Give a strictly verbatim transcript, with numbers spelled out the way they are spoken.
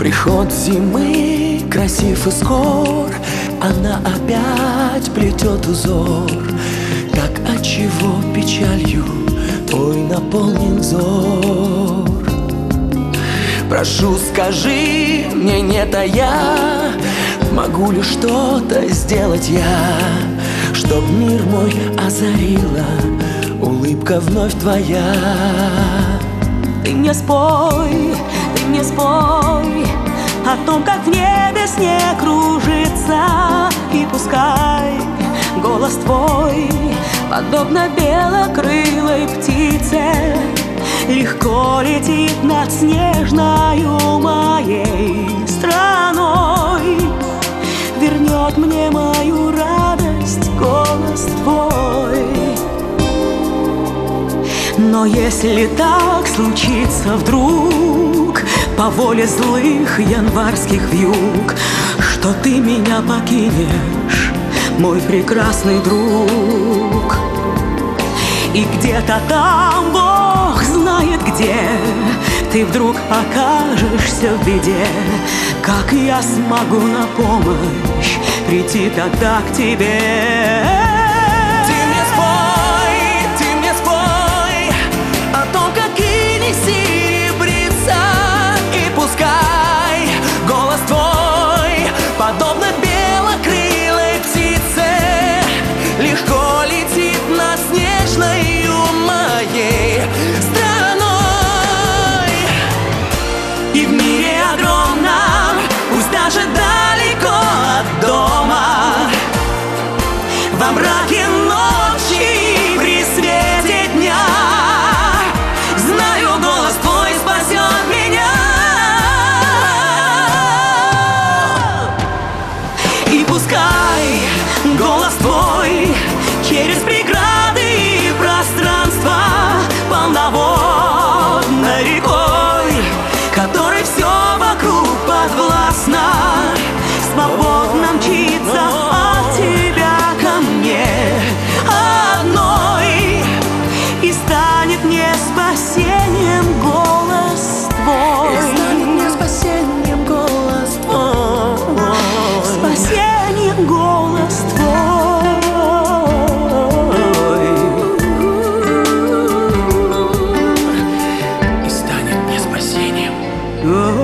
Приход зимы красив и скор, она опять плетет узор. Так отчего печалью твой наполнен взор? Прошу, скажи мне, не тая, могу ли что-то сделать я, чтоб мир мой озарила улыбка вновь твоя. Ты мне спой, ты мне спой о том, как в небе снег кружится, и пускай голос твой, подобно белокрылой птице, легко летит над снежною моей страной. Вернет мне мою радость голос твой. Но если так случится вдруг, по воле злых январских вьюг, что ты меня покинешь, мой прекрасный друг, и где-то там, Бог знает где, ты вдруг окажешься в беде, как я смогу на помощь прийти тогда к тебе? Подобно белокрылой птице, легко летит над снежною моей страной. И в мире огромном, пусть даже далеко от дома, во мраке ночи, при свете дня, знаю, голос твой спасет меня. И пускай голос твой через преграды и пространство полноводной рекой, которой все вокруг подвластно, свободно мчится от тебя ко мне одной, и станет мне спасением голос твой. И станет мне спасением голос твой. Спасением голос твой. И станет мне спасением.